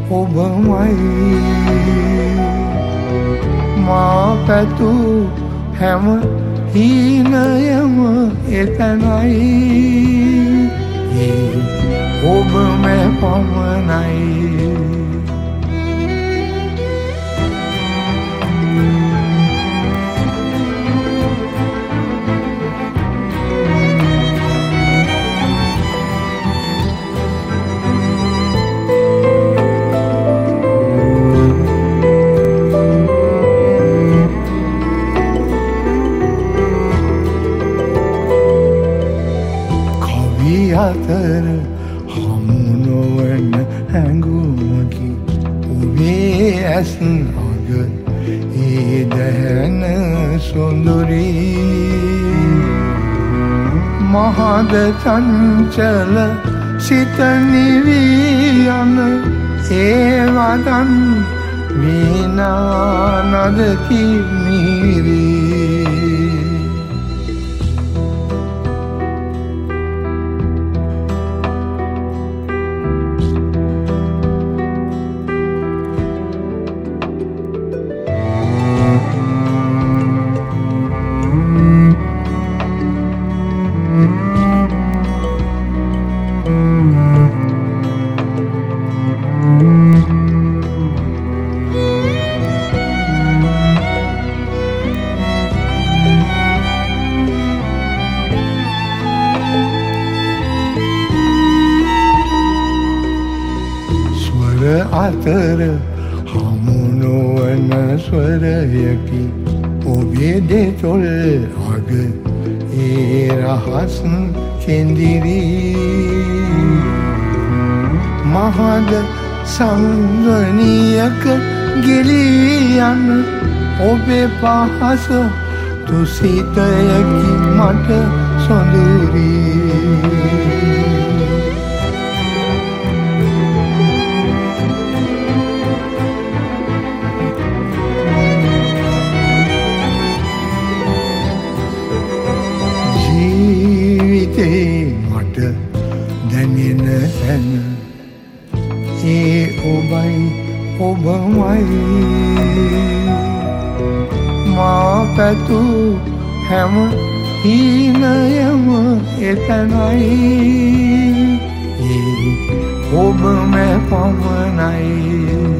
ඔබමයි මා පැතු හැම හීනයම එතනයි ඔබම පමණයි අතර හමු නොවන හැඟුමකි ඔබේ ඇස් අග ඒ දැහැන සොඳුරී මහද චංචල සිත නිවී යන ඒ වදන් වීණා නදකි මිරී අතර හමු නොවන ස්වරයකි ඔබේ දෙතොල් අග ඒ රහස් කෙඳිරී මහද සංගනියක ගිලී යන ඔබේ පහස තුසිතයකි මට සොඳුරී මට දැනෙන හැන ඒ ඔබයි ඔබමයි මා පැතු හැම හීනයම එතනයි ඔබම පමණයි